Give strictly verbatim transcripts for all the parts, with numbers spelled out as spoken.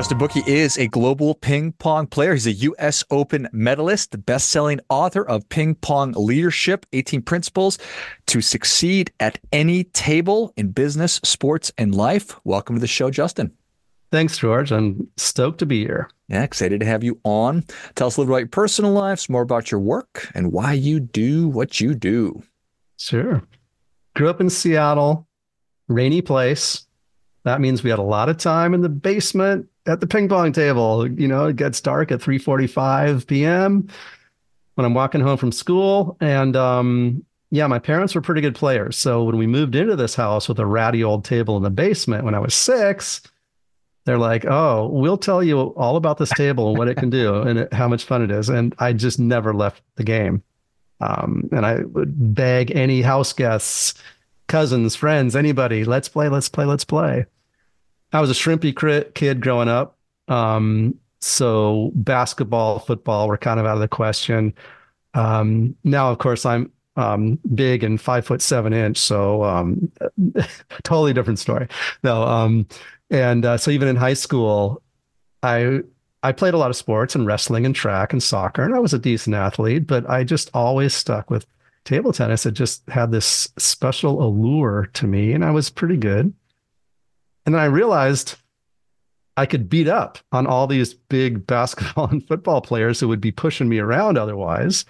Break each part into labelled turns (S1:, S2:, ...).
S1: Justin Bookey is a global ping pong player. He's a U S Open medalist, the best-selling author of Ping Pong Leadership, eighteen Principles to Succeed at Any Table in Business, Sports, and Life. Welcome to the show, Justin.
S2: Thanks, George. I'm stoked to be here.
S1: Yeah, excited to have you on. Tell us a little about your personal life, some more about your work, and why you do what you do.
S2: Sure. Grew up in Seattle, rainy place. That means we had a lot of time in the basement at the ping pong table. You know, it gets dark at three forty-five p.m. when I'm walking home from school. And um, yeah, my parents were pretty good players. So when we moved into this house with a ratty old table in the basement when I was six, they're like, oh, we'll tell you all about this table and what it can do and it, how much fun it is. And I just never left the game. Um, and I would beg any house guests, cousins, friends, anybody, let's play, let's play, let's play. I was a shrimpy crit kid growing up. Um, so basketball, football were kind of out of the question. Um, now, of course, I'm um, big and five foot seven inch. So um, totally different story. No. Um, and uh, so even in high school, I I played a lot of sports and wrestling and track and soccer, and I was a decent athlete, but I just always stuck with table tennis. It just had this special allure to me, and I was pretty good. And then I realized I could beat up on all these big basketball and football players who would be pushing me around otherwise.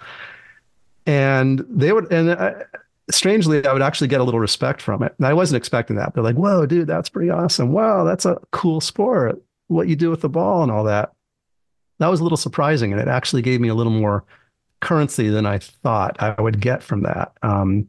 S2: And they would, and I, strangely, I would actually get a little respect from it. And I wasn't expecting that. They're like, whoa, dude, that's pretty awesome. Wow, that's a cool sport. What you do with the ball and all that. That was a little surprising. And it actually gave me a little more currency than I thought I would get from that. Um,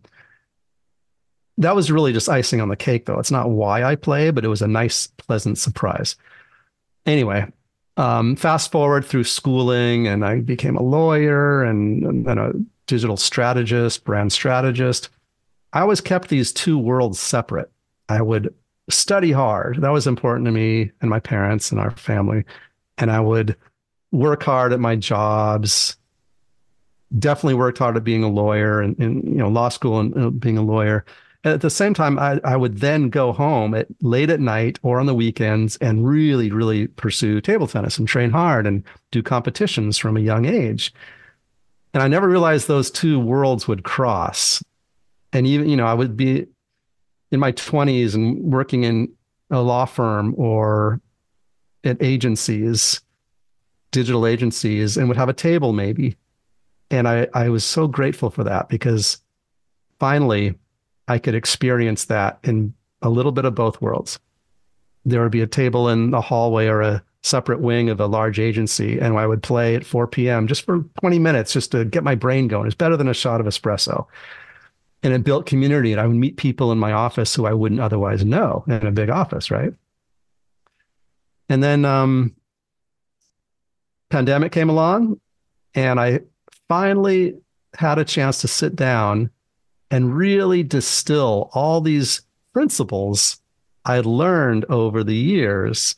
S2: that was really just icing on the cake, though. It's not why I play, but it was a nice, pleasant surprise. Anyway, um, fast forward through schooling, and I became a lawyer and, and then a digital strategist, brand strategist. I always kept these two worlds separate. I would study hard. That was important to me and my parents and our family. And I would work hard at my jobs. Definitely worked hard at being a lawyer and, and you know, law school and uh, being a lawyer. And at the same time, I, I would then go home at late at night or on the weekends and really, really pursue table tennis and train hard and do competitions from a young age. And I never realized those two worlds would cross. And even, you know, I would be in my twenties and working in a law firm or at agencies, digital agencies, and would have a table maybe. And I, I was so grateful for that because finally I could experience that in a little bit of both worlds. There would be a table in the hallway or a separate wing of a large agency, and I would play at four p.m. just for twenty minutes just to get my brain going. It's better than a shot of espresso. And it built community, and I would meet people in my office who I wouldn't otherwise know in a big office, right? And then um, pandemic came along, and I finally had a chance to sit down and really distill all these principles I had learned over the years,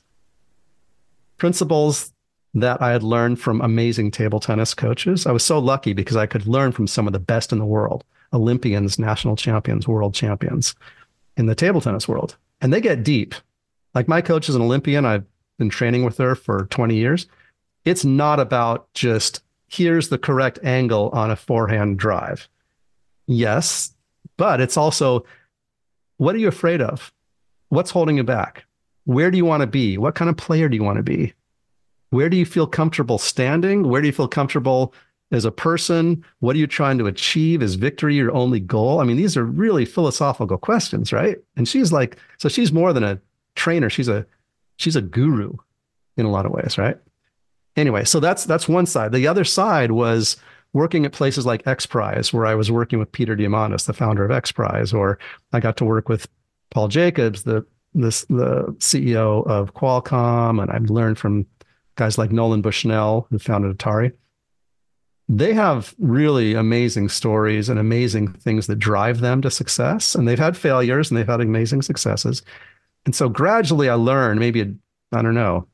S2: principles that I had learned from amazing table tennis coaches. I was so lucky because I could learn from some of the best in the world, Olympians, national champions, world champions in the table tennis world. And they get deep. Like my coach is an Olympian. I've been training with her for twenty years. It's not about just here's the correct angle on a forehand drive. Yes, but it's also, what are you afraid of? What's holding you back? Where do you want to be? What kind of player do you want to be? Where do you feel comfortable standing? Where do you feel comfortable as a person? What are you trying to achieve? Is victory your only goal? I mean, these are really philosophical questions, right? And she's like, so she's more than a trainer. She's a, she's a guru in a lot of ways, right? Anyway, so that's that's one side. The other side was working at places like X Prize, where I was working with Peter Diamandis, the founder of X Prize, or I got to work with Paul Jacobs, the this the C E O of Qualcomm, and I've learned from guys like Nolan Bushnell, who founded Atari. They have really amazing stories and amazing things that drive them to success, and they've had failures and they've had amazing successes. And so gradually I learned, maybe, I don't know,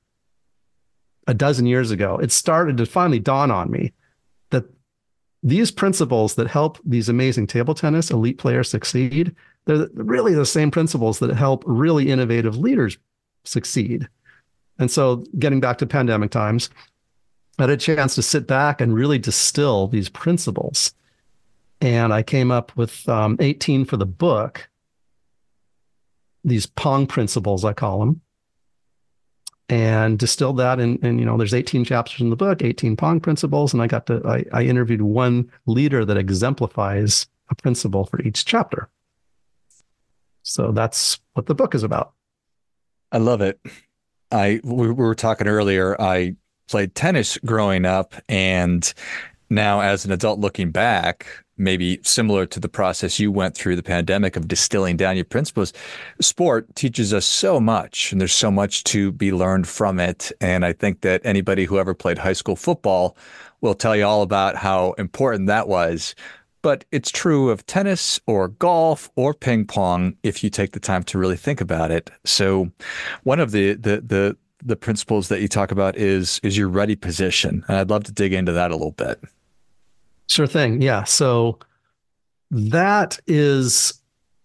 S2: a dozen years ago, it started to finally dawn on me that these principles that help these amazing table tennis elite players succeed, they're really the same principles that help really innovative leaders succeed. And so getting back to pandemic times, I had a chance to sit back and really distill these principles. And I came up with um, eighteen for the book, these Pong principles, I call them, and distilled that. And, and you know, there's eighteen chapters in the book, eighteen Pong principles. And I got to, I, I interviewed one leader that exemplifies a principle for each chapter. So that's what the book is about.
S1: I love it. I we were talking earlier. I played tennis growing up, and now as an adult looking back, maybe similar to the process you went through the pandemic of distilling down your principles, sport teaches us so much, and there's so much to be learned from it. And I think that anybody who ever played high school football will tell you all about how important that was. But it's true of tennis or golf or ping pong if you take the time to really think about it. So one of the the the the principles that you talk about is is your ready position. And I'd love to dig into that a little bit.
S2: Sure thing. Yeah. So that is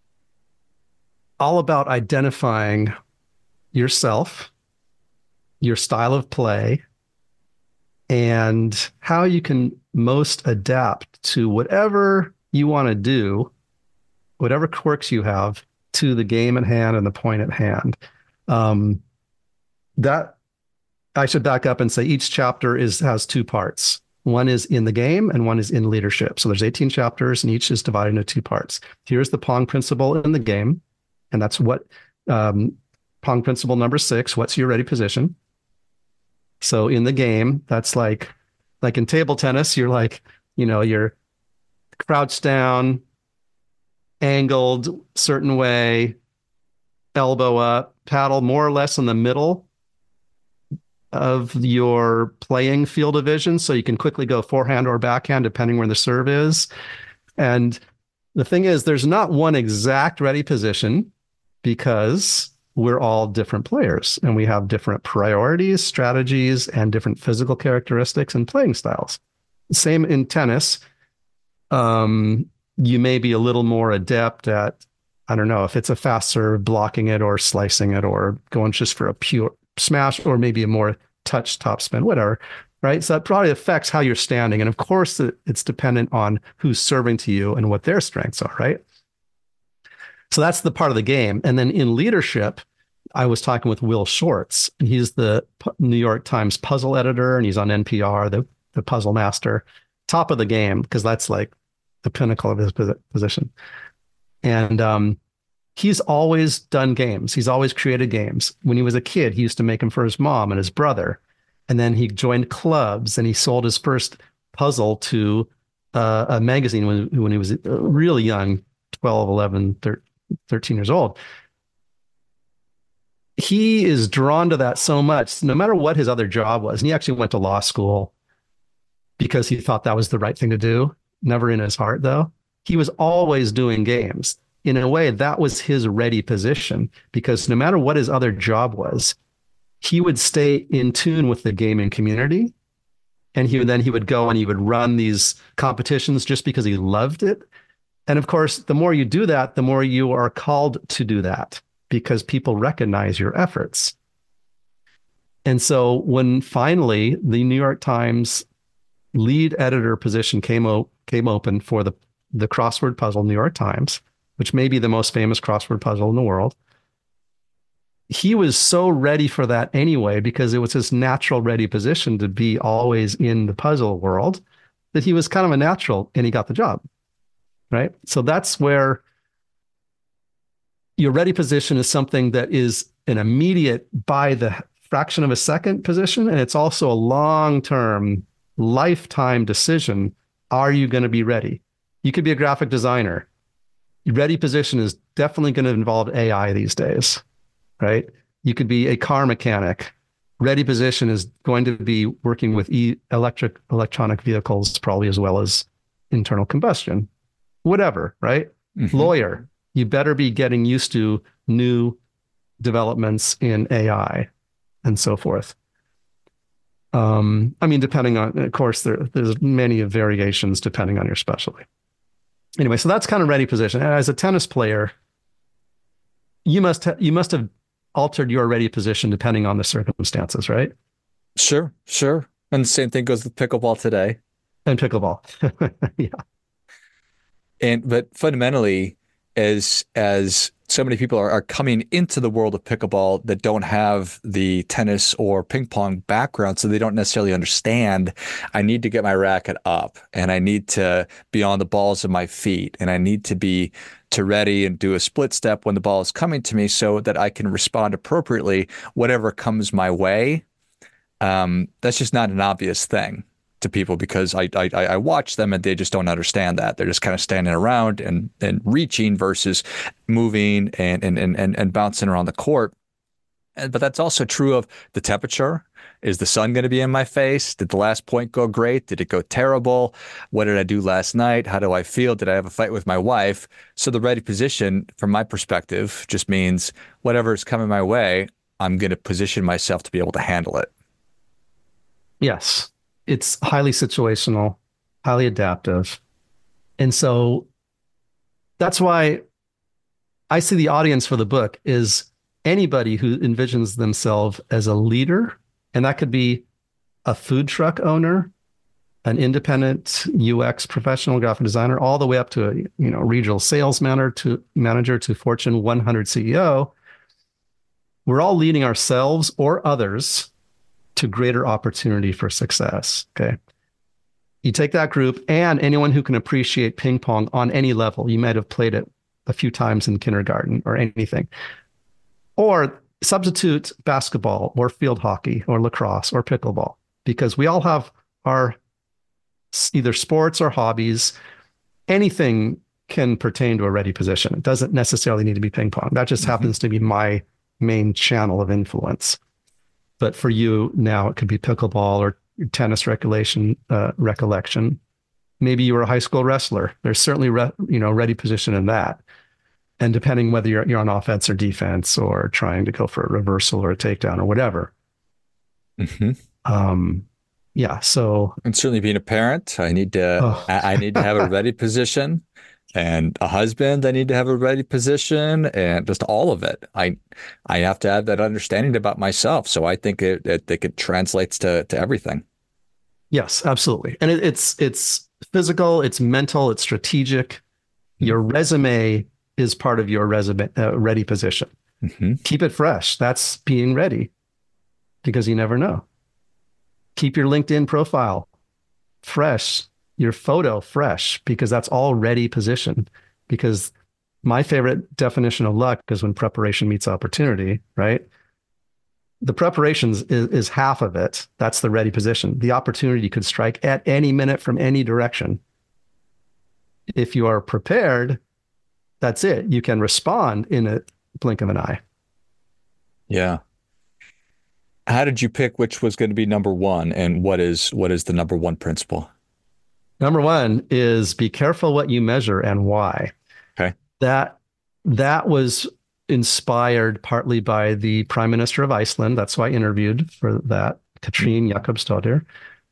S2: all about identifying yourself, your style of play, and how you can most adapt to whatever you want to do, whatever quirks you have to the game at hand and the point at hand. Um, that I should back up and say each chapter is has two parts. One is in the game and one is in leadership. So there's eighteen chapters and each is divided into two parts. Here's the Pong principle in the game. And that's what um, Pong principle number six, what's your ready position? So in the game, that's like, like in table tennis, you're like, you know, you're crouched down, angled certain way, elbow up, paddle more or less in the middle of your playing field of vision. So you can quickly go forehand or backhand, depending where the serve is. And the thing is, there's not one exact ready position because we're all different players and we have different priorities, strategies, and different physical characteristics and playing styles. Same in tennis. Um, you may be a little more adept at, I don't know, if it's a fast serve, blocking it or slicing it or going just for a pure smash or maybe a more touch top spin, whatever, right? So that probably affects how you're standing. And of course, it's dependent on who's serving to you and what their strengths are, right? So that's the part of the game. And then in leadership, I was talking with Will Shortz, and he's the New York Times puzzle editor, and he's on N P R, the, the puzzle master, top of the game, because that's like the pinnacle of his position. And um, he's always done games. He's always created games. When he was a kid, he used to make them for his mom and his brother. And then he joined clubs, and he sold his first puzzle to uh, a magazine when, when he was really young, twelve, eleven, thirteen years old. He is drawn to that so much, no matter what his other job was. And he actually went to law school because he thought that was the right thing to do. Never in his heart, though. He was always doing games. In a way, that was his ready position, because no matter what his other job was, he would stay in tune with the gaming community. And he would, then he would go and he would run these competitions just because he loved it. And of course, the more you do that, the more you are called to do that, because people recognize your efforts. And so when finally the New York Times lead editor position came, o- came open for the, the crossword puzzle New York Times, which may be the most famous crossword puzzle in the world, he was so ready for that anyway, because it was his natural ready position to be always in the puzzle world, that he was kind of a natural and he got the job, right? So that's where your ready position is something that is an immediate, by the fraction of a second position. And it's also a long-term, lifetime decision. Are you going to be ready? You could be a graphic designer. Your ready position is definitely going to involve A I these days, right? You could be a car mechanic. Ready position is going to be working with e- electric, electronic vehicles, probably as well as internal combustion, whatever, right? Mm-hmm. Lawyer. You better be getting used to new developments in A I and so forth. Um, I mean, depending on, of course, there, there's many variations depending on your specialty. Anyway, so that's kind of ready position. And as a tennis player, you must ha- you must have altered your ready position depending on the circumstances, right?
S1: Sure, sure. And the same thing goes with pickleball today.
S2: And pickleball. Yeah.
S1: And but fundamentally, as as so many people are, are coming into the world of pickleball that don't have the tennis or ping pong background, so they don't necessarily understand, I need to get my racket up and I need to be on the balls of my feet and I need to be to ready and do a split step when the ball is coming to me so that I can respond appropriately, whatever comes my way. Um, that's just not an obvious thing to people because I, I I watch them and they just don't understand that. They're just kind of standing around and and reaching versus moving and and and and bouncing around the court. And, but that's also true of the temperature. Is the sun going to be in my face? Did the last point go great? Did it go terrible? What did I do last night? How do I feel? Did I have a fight with my wife? So the ready position, from my perspective, just means whatever is coming my way, I'm going to position myself to be able to handle it.
S2: Yes. It's highly situational, highly adaptive. And so that's why I see the audience for the book is anybody who envisions themselves as a leader, and that could be a food truck owner, an independent U X professional graphic designer, all the way up to a you know regional sales manager to manager to Fortune one hundred C E O. We're all leading ourselves or others to greater opportunity for success. Okay. You take that group and anyone who can appreciate ping pong on any level. You might have played it a few times in kindergarten or anything. Or substitute basketball or field hockey or lacrosse or pickleball, because we all have our either sports or hobbies. Anything can pertain to a ready position. It doesn't necessarily need to be ping pong. That just mm-hmm. happens to be my main channel of influence. But for you now, it could be pickleball or tennis recollection. Uh, recollection. Maybe you were a high school wrestler. There's certainly re, you know ready position in that. And depending whether you're you're on offense or defense or trying to go for a reversal or a takedown or whatever.
S1: Mm-hmm.
S2: Um, yeah. So
S1: and certainly being a parent, I need to oh. I, I need to have a ready position. And a husband, I need to have a ready position, and just all of it. I I have to have that understanding about myself. So I think it it, it translates to to everything.
S2: Yes, absolutely. And it, it's it's physical, it's mental, it's strategic. Your resume is part of your resume uh, ready position. Mm-hmm. Keep it fresh. That's being ready, because you never know. Keep your LinkedIn profile fresh. Your photo fresh, because that's all ready position. Because my favorite definition of luck is when preparation meets opportunity, right? The preparations is, is half of it. That's the ready position. The opportunity could strike at any minute from any direction. If you are prepared, that's it. You can respond in a blink of an eye.
S1: Yeah. How did you pick which was going to be number one, and what is what is the number one principle?
S2: Number one is be careful what you measure and why.
S1: Okay. That
S2: that was inspired partly by the Prime Minister of Iceland. That's who I interviewed for that, Katrín Jakobsdóttir.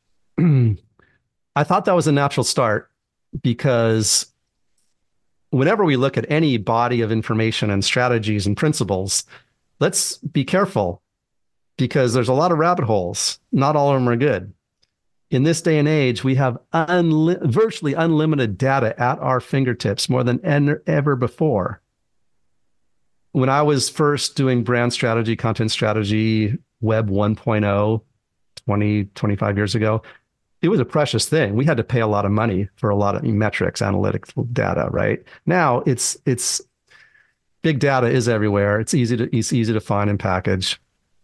S2: I thought that was a natural start, because whenever we look at any body of information and strategies and principles, let's be careful, because there's a lot of rabbit holes. Not all of them are good. In this day and age, we have unli- virtually unlimited data at our fingertips, more than en- ever before. When I was first doing brand strategy, content strategy, Web one point oh, twenty, twenty-five years ago, it was a precious thing. We had to pay a lot of money for a lot of metrics, analytical data, right? Now it's it's big data is everywhere. It's easy to it's easy to find and package.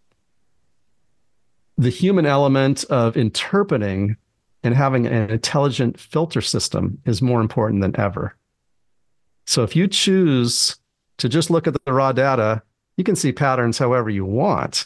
S2: The human element of interpreting and having an intelligent filter system is more important than ever. So if you choose to just look at the raw data, you can see patterns however you want.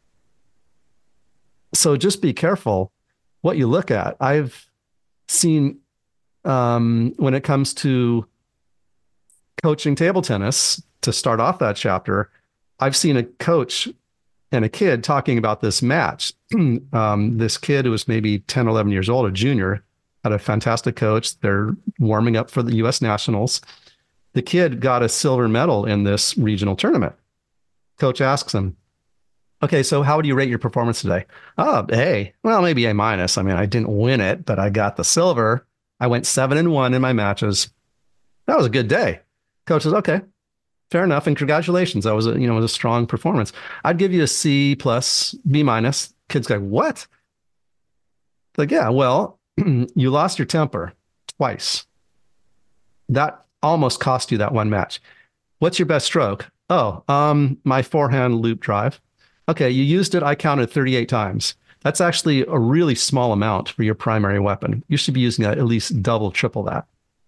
S2: So just be careful what you look at. I've seen um, when it comes to coaching table tennis, to start off that chapter, I've seen a coach and a kid talking about this match. um, this kid who was maybe ten, eleven years old, a junior, had a fantastic coach. They're warming up for the U S Nationals. The kid got a silver medal in this regional tournament. Coach asks him, okay, so how would you rate your performance today? Oh, A. Well, maybe A minus. I mean, I didn't win it, but I got the silver. I went seven and one in my matches. That was a good day. Coach says, okay, fair enough. And congratulations. That was a, you know, it was a strong performance. I'd give you a C plus, B minus. Kids go, what? Like, yeah, well, you lost your temper twice. That almost cost you that one match. What's your best stroke? Oh, um, my forehand loop drive. Okay, you used it. I counted thirty-eight times. That's actually a really small amount for your primary weapon. You should be using at least double, triple that.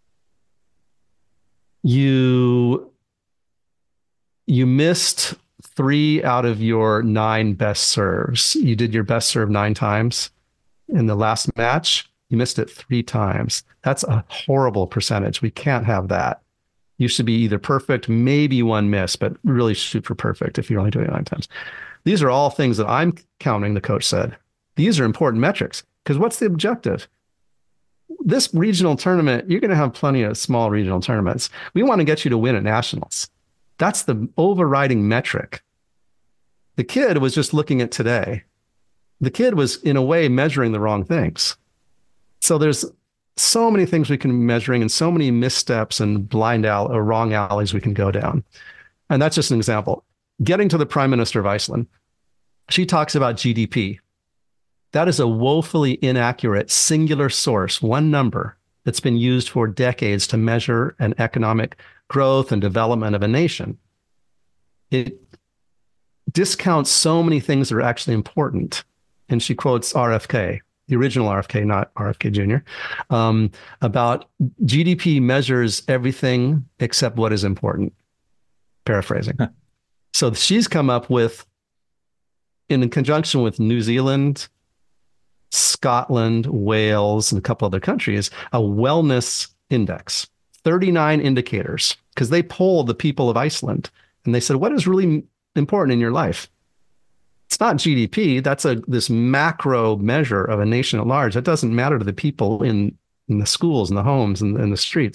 S2: You you missed three out of your nine best serves. You did your best serve nine times in the last match. You missed it three times. That's a horrible percentage. We can't have that. You should be either perfect, maybe one miss, but really shoot for perfect if you're only doing it nine times. These are all things that I'm counting, the coach said. These are important metrics because what's the objective? This regional tournament, you're going to have plenty of small regional tournaments. We want to get you to win at nationals. That's the overriding metric. The kid was just looking at today. The kid was, in a way, measuring the wrong things. So there's so many things we can be measuring and so many missteps and blind all or wrong alleys we can go down. And that's just an example. Getting to the Prime Minister of Iceland, she talks about G D P. That is a woefully inaccurate singular source, one number that's been used for decades to measure an economic growth and development of a nation. It discounts so many things that are actually important. And she quotes R F K, the original R F K, not R F K Junior, um, about G D P measures everything except what is important. Paraphrasing. Huh. So she's come up with, in conjunction with New Zealand, Scotland, Wales, and a couple other countries, a wellness index, thirty-nine indicators, because they polled the people of Iceland and they said, what is really important in your life? It's not G D P. That's a this macro measure of a nation at large. That doesn't matter to the people in, in the schools and the homes and, and the streets.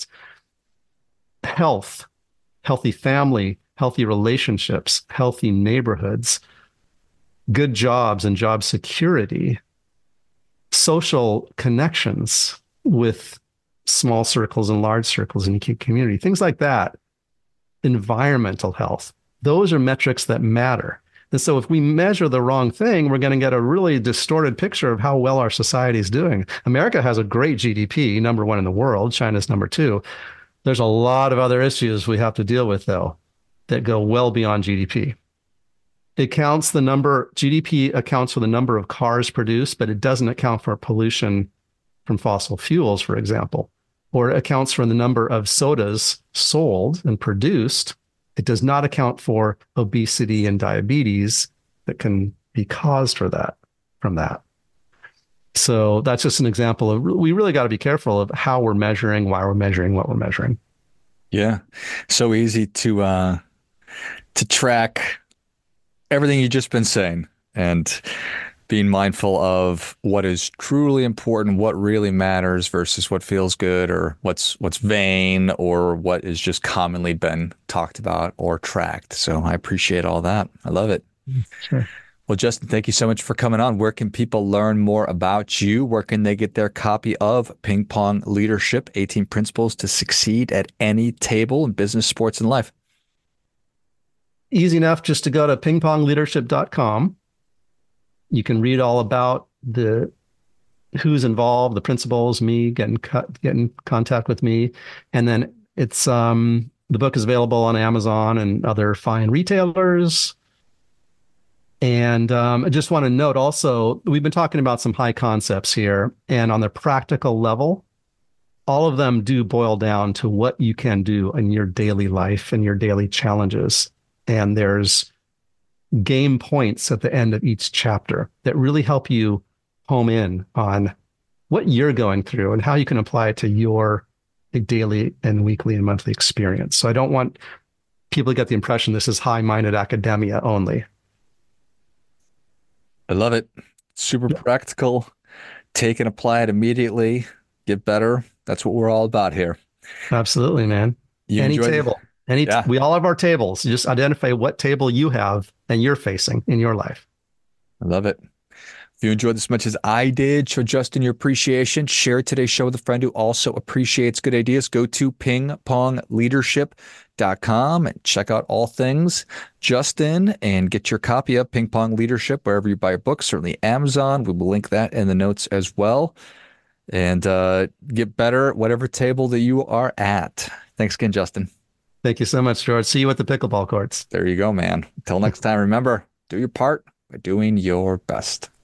S2: Health, healthy family, healthy relationships, healthy neighborhoods, good jobs and job security, social connections with small circles and large circles in community, things like that. Environmental health. Those are metrics that matter. And so if we measure the wrong thing, we're going to get a really distorted picture of how well our society is doing. America has a great G D P, number one in the world. China's number two. There's a lot of other issues we have to deal with, though, that go well beyond G D P. It counts the number, G D P accounts for the number of cars produced, but it doesn't account for pollution from fossil fuels, for example, or it accounts for the number of sodas sold and produced. It does not account for obesity and diabetes that can be caused for that, from that. So that's just an example of, we really got to be careful of how we're measuring, why we're measuring, what we're measuring.
S1: Yeah. So easy to, uh, to track everything you've just been saying and being mindful of what is truly important, what really matters versus what feels good or what's what's vain or what is just commonly been talked about or tracked. So I appreciate all that. I love it.
S2: Sure.
S1: Well, Justin, thank you so much for coming on. Where can people learn more about you? Where can they get their copy of Ping Pong Leadership, eighteen Principles to Succeed at Any Table in Business, Sports, and Life?
S2: Easy enough just to go to ping pong leadership dot com. You can read all about the who's involved, the principles, me, get in, get in contact with me. And then it's um, the book is available on Amazon and other fine retailers. And um, I just want to note also, we've been talking about some high concepts here. And on the practical level, all of them do boil down to what you can do in your daily life and your daily challenges. And there's game points at the end of each chapter that really help you home in on what you're going through and how you can apply it to your daily and weekly and monthly experience. So I don't want people to get the impression this is high-minded academia only.
S1: I love it. Super yeah. practical. Take and apply it immediately. Get better. That's what we're all about here.
S2: Absolutely, man.
S1: You
S2: Any
S1: enjoyed
S2: table. Any,
S1: Yeah.
S2: we all have our tables. You just identify what table you have and you're facing in your life.
S1: I love it. If you enjoyed this as much as I did, show Justin your appreciation. Share today's show with a friend who also appreciates good ideas. Go to ping pong leadership dot com and check out all things Justin and get your copy of Ping Pong Leadership wherever you buy a book, certainly Amazon. We will link that in the notes as well. And uh, get better at whatever table that you are at. Thanks again, Justin.
S2: Thank you so much, George. See you at the pickleball courts.
S1: There you go, man. Until next time, remember, do your part by doing your best.